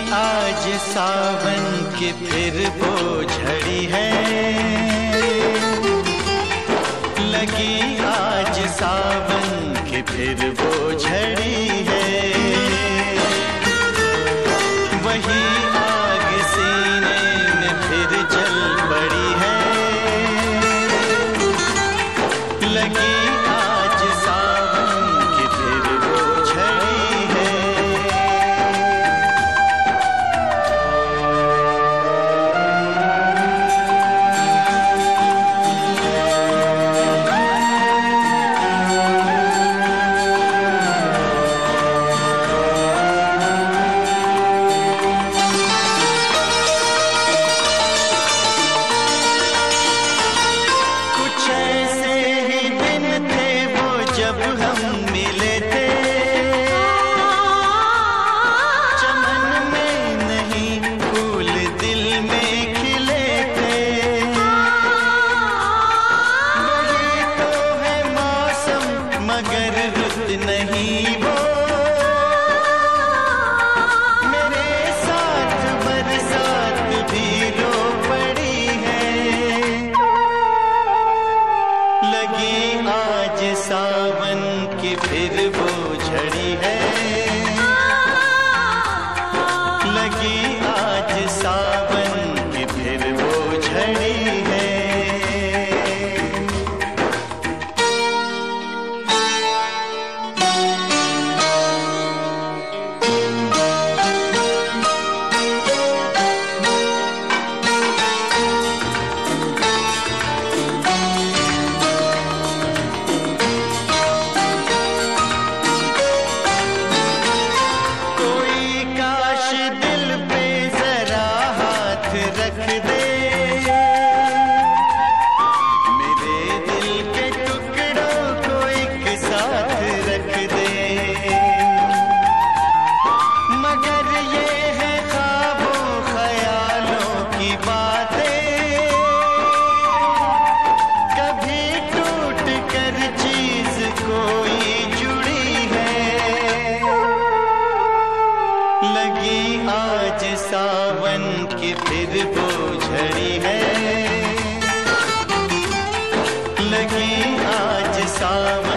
आज सावन की फिर वो झड़ी है, लगी आज सावन की फिर वो झड़ी है। वही आग सीने में फिर जल पड़ी है, लगी आज सावन की फिर वो झड़ी है। जब हम मिले थे चमन में नहीं फूल दिल में खिले थे। वही तो है मौसम मगर रुत नहीं वो, मेरे साथ बरसात भी रो पड़ी है। लगी आज सावन की फिर वो झड़ी है, लगी आज सावन की फिर वो झड़ी है। रख दे मेरे दिल के टुकड़ों को एक साथ रख दे, मगर ये है ख्वाबों ख्यालों की बातें, कभी टूट कर चीज कोई जुड़ी है। लगी आज सावन की फिर वो झड़ी है, लगी आज सावन